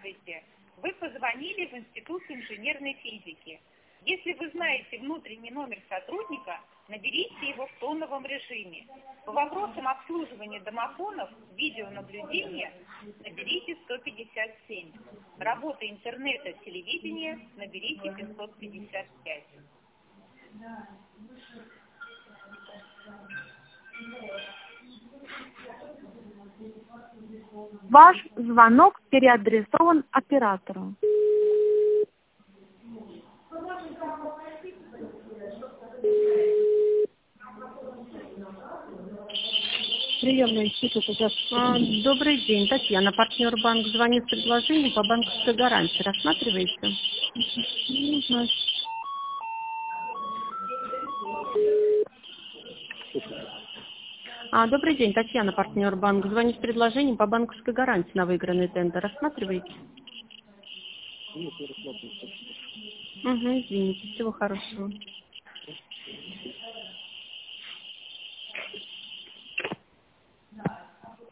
Здравствуйте. Вы позвонили в Институт инженерной физики. Если вы знаете внутренний номер сотрудника, наберите его в тоновом режиме. По вопросам обслуживания домофонов, видеонаблюдения наберите 157. Работа интернета, телевидения наберите 555. Ваш звонок переадресован оператору. Приемный институт. Добрый день, Татьяна, партнер банк. Звонит с предложением по банковской гарантии. Рассматриваете? Не знаю. Добрый день, Татьяна, партнер банк. Звонит с предложением по банковской гарантии на выигранный тендер. Рассматриваете? Нет, не рассматриваю. Извините, всего хорошего.